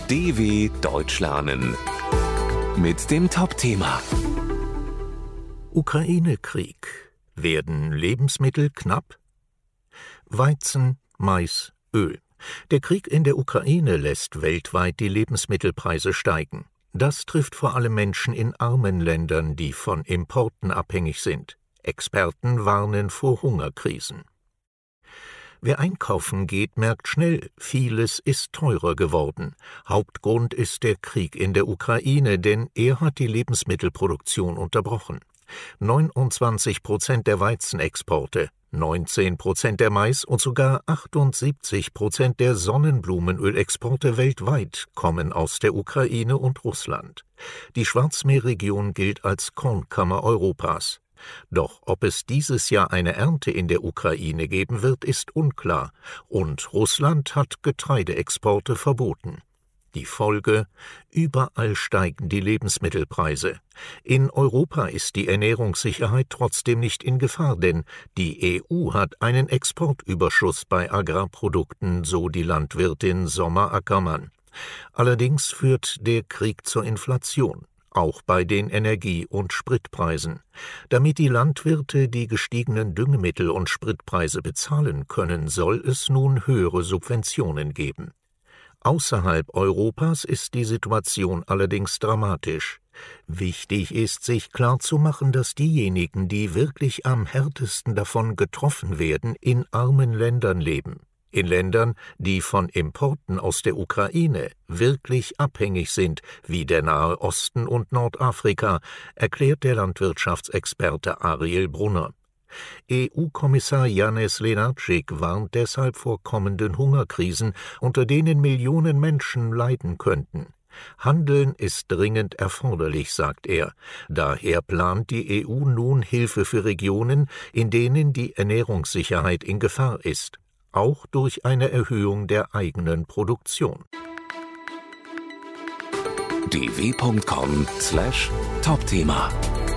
DW Deutsch lernen mit dem Top-Thema Ukraine-Krieg. Werden Lebensmittel knapp? Weizen, Mais, Öl. Der Krieg in der Ukraine lässt weltweit die Lebensmittelpreise steigen. Das trifft vor allem Menschen in armen Ländern, die von Importen abhängig sind. Experten warnen vor Hungerkrisen. Wer einkaufen geht, merkt schnell, vieles ist teurer geworden. Hauptgrund ist der Krieg in der Ukraine, denn er hat die Lebensmittelproduktion unterbrochen. 29% der Weizenexporte, 19% der Mais- und sogar 78% der Sonnenblumenölexporte weltweit kommen aus der Ukraine und Russland. Die Schwarzmeerregion gilt als Kornkammer Europas. Doch ob es dieses Jahr eine Ernte in der Ukraine geben wird, ist unklar, und Russland hat Getreideexporte verboten. Die Folge: überall steigen die Lebensmittelpreise. In Europa ist die Ernährungssicherheit trotzdem nicht in Gefahr, denn die EU hat einen Exportüberschuss bei Agrarprodukten, so die Landwirtin Sommer Ackermann. Allerdings führt der Krieg zur Inflation, auch bei den Energie- und Spritpreisen. Damit die Landwirte die gestiegenen Düngemittel- und Spritpreise bezahlen können, soll es nun höhere Subventionen geben. Außerhalb Europas ist die Situation allerdings dramatisch. Wichtig ist, sich klarzumachen, dass diejenigen, die wirklich am härtesten davon getroffen werden, in armen Ländern leben. In Ländern, die von Importen aus der Ukraine wirklich abhängig sind, wie der Nahe Osten und Nordafrika, erklärt der Landwirtschaftsexperte Ariel Brunner. EU-Kommissar Janez Lenarčič warnt deshalb vor kommenden Hungerkrisen, unter denen Millionen Menschen leiden könnten. Handeln ist dringend erforderlich, sagt er. Daher plant die EU nun Hilfe für Regionen, in denen die Ernährungssicherheit in Gefahr ist, auch durch eine Erhöhung der eigenen Produktion. dw.com/Topthema